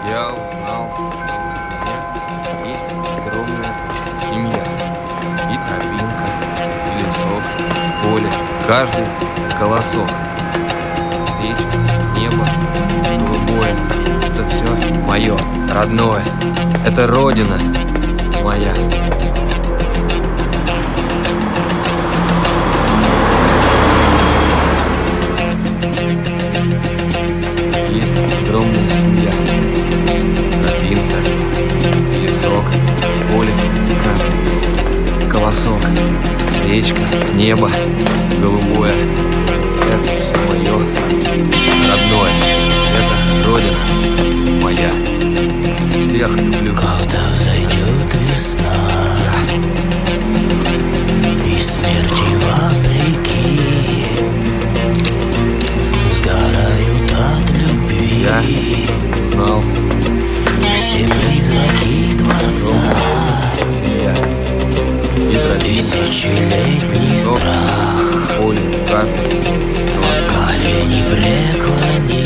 Я узнал, что у меня есть огромная семья. И тропинка, и лесок, в поле, каждый колосок. Речка, небо, голубое. Это все мое, родное. Это родина моя. Есть огромная семья. Тропинка, лесок, в поле каждый колосок. Речка, небо, голубое. Это все мое родное. Это родина моя. Всех люблю. Когда взойдет весна и смерти вопреки сгорают от любви, Я знал, все призраки дворца, семья и тропинка, тысячелетний лесок, страх. поле каждый колосок. Колени преклони,